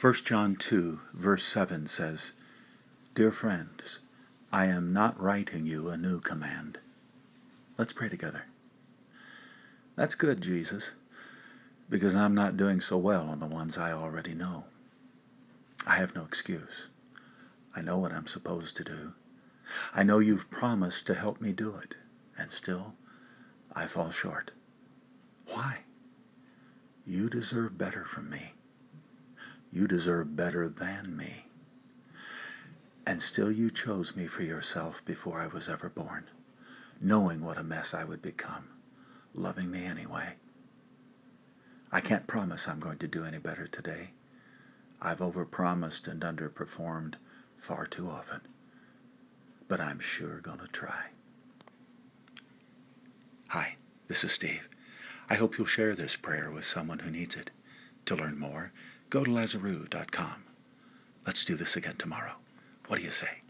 1 John 2, verse 7 says, "Dear friends, I am not writing you a new command." Let's pray together. That's good, Jesus, because I'm not doing so well on the ones I already know. I have no excuse. I know what I'm supposed to do. I know you've promised to help me do it, and still I fall short. Why? You deserve better from me. You deserve better than me. And still you chose me for yourself before I was ever born, knowing what a mess I would become, loving me anyway. I can't promise I'm going to do any better today. I've overpromised and underperformed far too often. But I'm sure going to try. Hi, this is Steve. I hope you'll share this prayer with someone who needs it. To learn more, go to Lazaroo.com. Let's do this again tomorrow. What do you say?